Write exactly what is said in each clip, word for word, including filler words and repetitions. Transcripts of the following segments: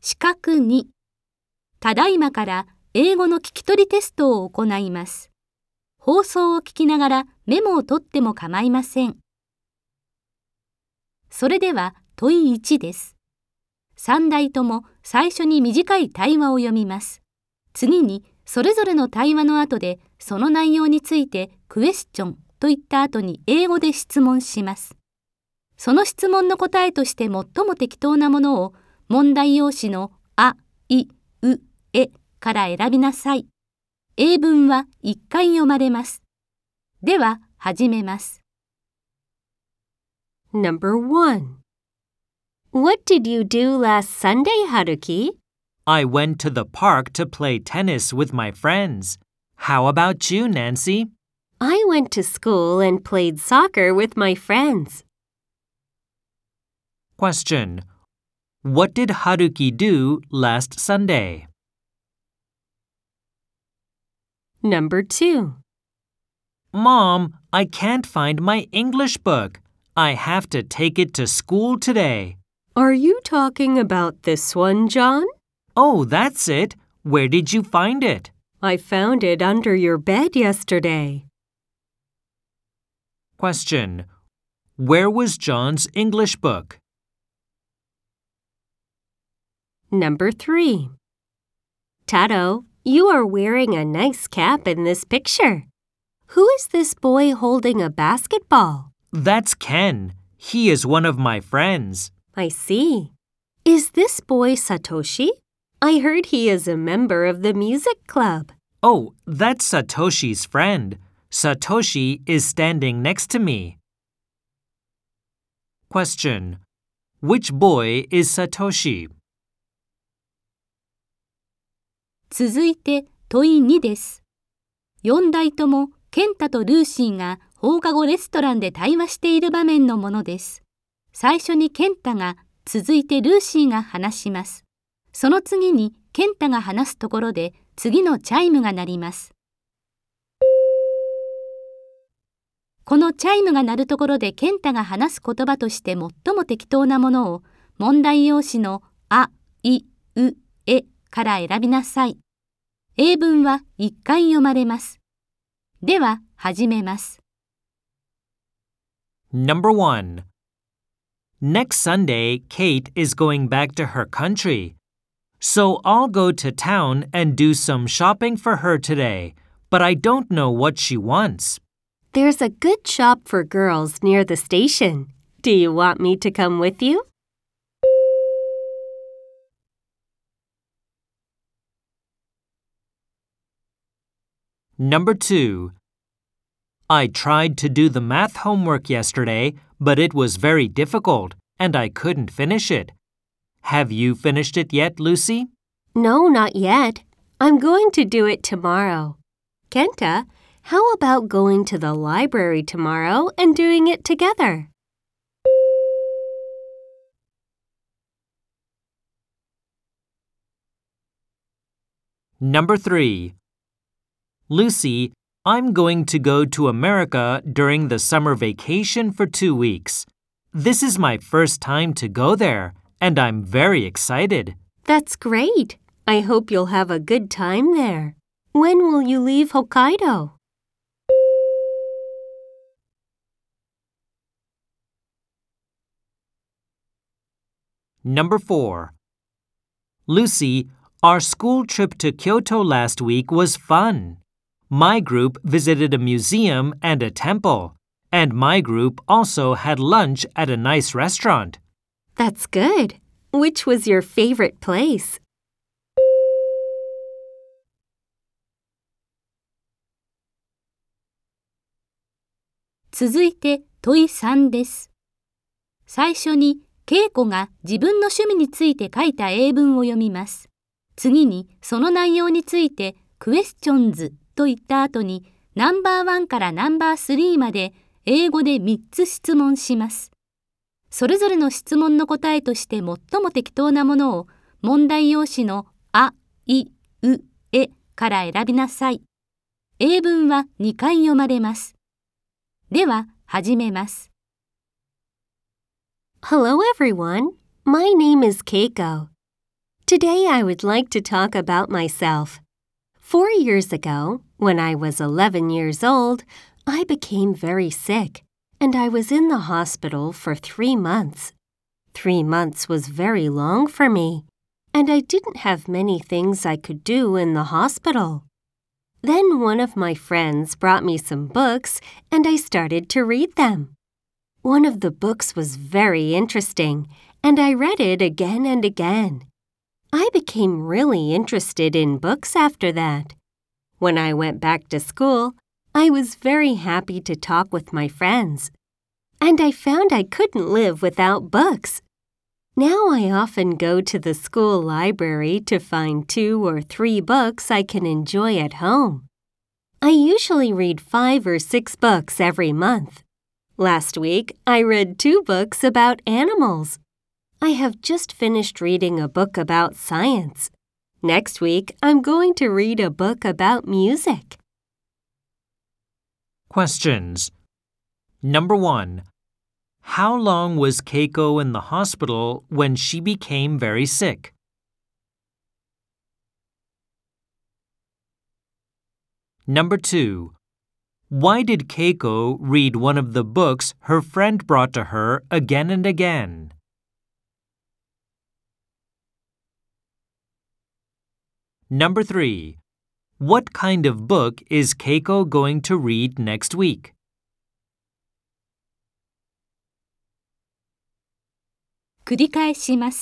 資格に、ただいまから英語の聞き取りテストを行います。放送を聞きながらメモを取っても構いません。それでは問いいちです。さん題とも最初に短い対話を読みます。次にそれぞれの対話の後でその内容についてクエスチョンといった後に英語で質問します。その質問の答えとして最も適当なものを問題用紙のあ、い、う、えから選びなさい。英文はいっかい読まれます。では始めます。 Number one.What did you do last Sunday, Haruki? I went to the park to play tennis with my friends. How about you, Nancy? I went to school and played soccer with my friends. Question. What did Haruki do last Sunday? Number two. Mom, I can't find my English book. I have to take it to school today.Are you talking about this one, John? Oh, that's it. Where did you find it? I found it under your bed yesterday. Question. Where was John's English book? Number three. Taro, you are wearing a nice cap in this picture. Who is this boy holding a basketball? That's Ken. He is one of my friends.I see. Is this boy Satoshi? I heard he is a member of the music club. Oh, that's Satoshi's friend. Satoshi is standing next to me. Question. Which boy is Satoshi? 続いて問いにです。よん題ともケンタとルーシーが放課後レストランで対話している場面のものです。最初にケンタが、続いてルーシーが話します。その次にケンタが話すところで次のチャイムが鳴ります。このチャイムが鳴るところでケンタが話す言葉として最も適当なものを問題用紙のあ、い、う、えから選びなさい。英文はいっかい読まれます。では始めます。 Number one.Next Sunday, Kate is going back to her country. So I'll go to town and do some shopping for her today, but I don't know what she wants. There's a good shop for girls near the station. Do you want me to come with you? Number two. I tried to do the math homework yesterday,But it was very difficult, and I couldn't finish it. Have you finished it yet, Lucy? No, not yet. I'm going to do it tomorrow. Kenta, how about going to the library tomorrow and doing it together? Number three. Lucy, I'm going to go to America during the summer vacation for two weeks. This is my first time to go there, and I'm very excited. That's great. I hope you'll have a good time there. When will you leave Hokkaido? Number four. Lucy, our school trip to Kyoto last week was fun.My group visited a museum and a temple, and my group also had lunch at a nice restaurant. That's good. Which was your favorite place? 「続いて問いさんです。最初に恵子が自分の趣味について書いた英文を読みます。次にその内容についてクエスチョンズと言った後にナンバーワンからナンバースリーまで英語でみっつ質問します。それぞれの質問の答えとして最も適当なものを問題用紙のあ、い、う、えから選びなさい。英文はにかい読まれます。では始めます。 Hello everyone. My name is Keiko. Today I would like to talk about myself. Four years ago, when I was eleven years old, I became very sick, and I was in the hospital for three months. Three months was very long for me, and I didn't have many things I could do in the hospital. Then one of my friends brought me some books, and I started to read them. One of the books was very interesting, and I read it again and again. I became really interested in books after that. When I went back to school, I was very happy to talk with my friends. And I found I couldn't live without books. Now I often go to the school library to find two or three books I can enjoy at home. I usually read five or six books every month. Last week, I read two books about animals. I have just finished reading a book about science. Next week, I'm going to read a book about music. Questions. Number one. How long was Keiko in the hospital when she became very sick? Number two. Why did Keiko read one of the books her friend brought to her again and again? Number three. What kind of book is Keiko going to read next week? 繰り返します。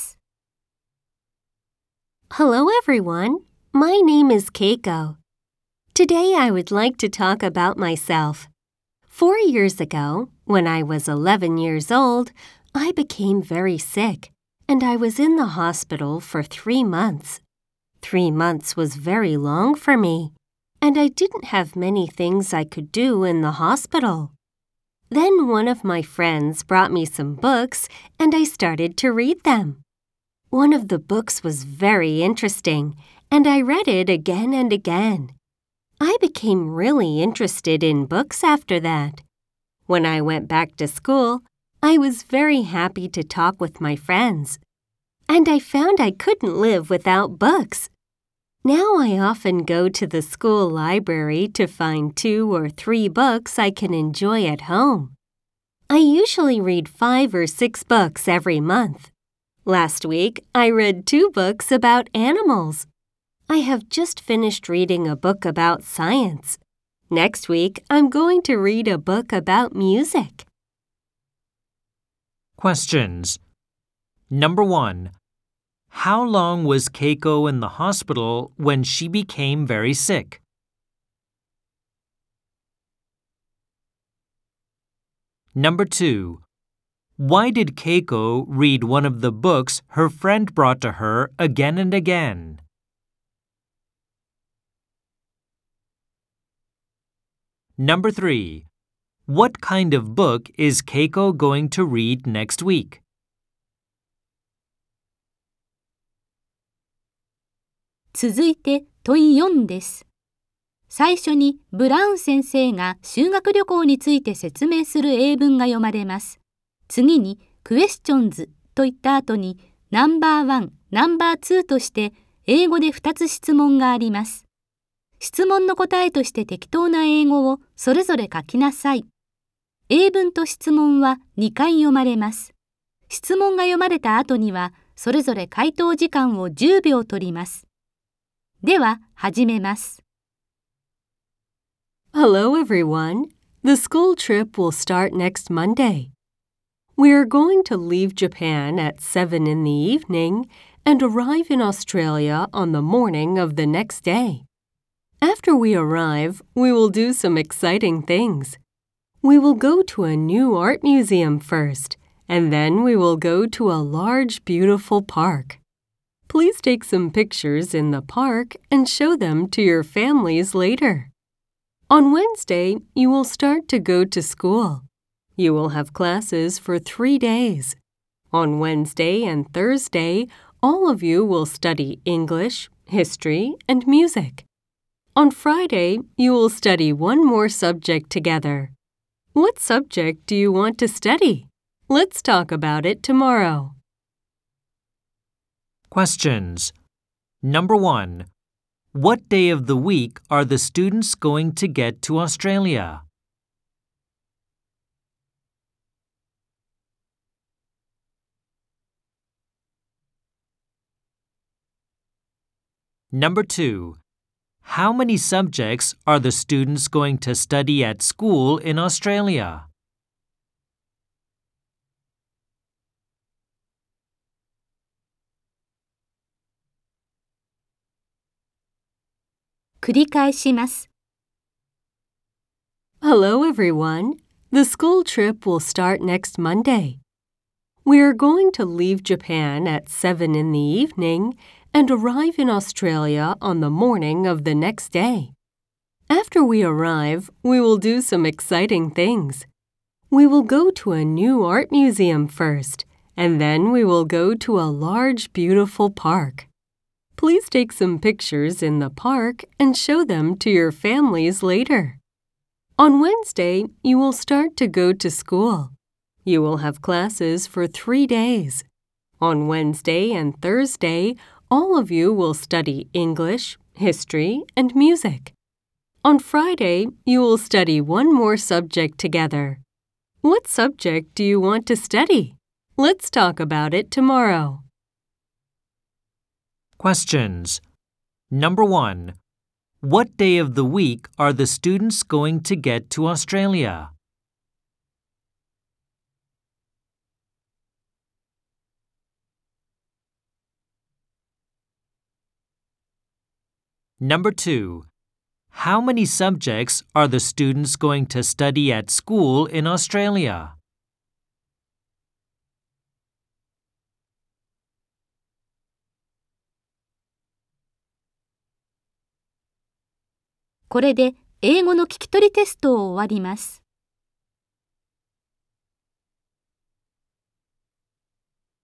Hello everyone, my name is Keiko. Today I would like to talk about myself. Four years ago, when I was eleven years old, I became very sick, and I was in the hospital for three months. Three months was very long for me, and I didn't have many things I could do in the hospital. Then one of my friends brought me some books, and I started to read them. One of the books was very interesting, and I read it again and again. I became really interested in books after that. When I went back to school, I was very happy to talk with my friends. And I found I couldn't live without books. Now I often go to the school library to find two or three books I can enjoy at home. I usually read five or six books every month. Last week, I read two books about animals. I have just finished reading a book about science. Next week, I'm going to read a book about music. Questions. Number one. How long was Keiko in the hospital when she became very sick? Number two. Why did Keiko read one of the books her friend brought to her again and again? Number three. What kind of book is Keiko going to read next week? 続いて問いよんです。最初にブラウン先生が修学旅行について説明する英文が読まれます。次にクエスチョンズと言った後にナンバーワン、ナンバーツーとして英語でふたつ質問があります。質問の答えとして適当な英語をそれぞれ書きなさい。英文と質問はにかい読まれます。質問が読まれた後にはそれぞれ回答時間をじゅうびょう取ります。では始めます。 Hello everyone. The school trip will start next Monday. We are going to leave Japan at seven in the evening and arrive in Australia on the morning of the next day. After we arrive, we will do some exciting things. We will go to a new art museum first, and then we will go to a large, beautiful park. Please take some pictures in the park and show them to your families later. On Wednesday, you will start to go to school. You will have classes for three days. On Wednesday and Thursday, all of you will study English, history, and music. On Friday, you will study one more subject together. What subject do you want to study? Let's talk about it tomorrow. Questions. Number one. What day of the week are the students going to get to Australia? Number two. How many subjects are the students going to study at school in Australia? 繰り返します。 Hello, everyone. The school trip will start next Monday. We are going to leave Japan at seven in the evening and arrive in Australia on the morning of the next day. After we arrive, we will do some exciting things. We will go to a new art museum first, and then we will go to a large, beautiful park. Please take some pictures in the park and show them to your families later. On Wednesday, you will start to go to school. You will have classes for three days. On Wednesday and Thursday, all of you will study English, history, and music. On Friday, you will study one more subject together. What subject do you want to study? Let's talk about it tomorrow. Questions. Number one. What day of the week are the students going to get to Australia? Number two. How many subjects are the students going to study at school in Australia? これで英語の聞き取りテストを終わります。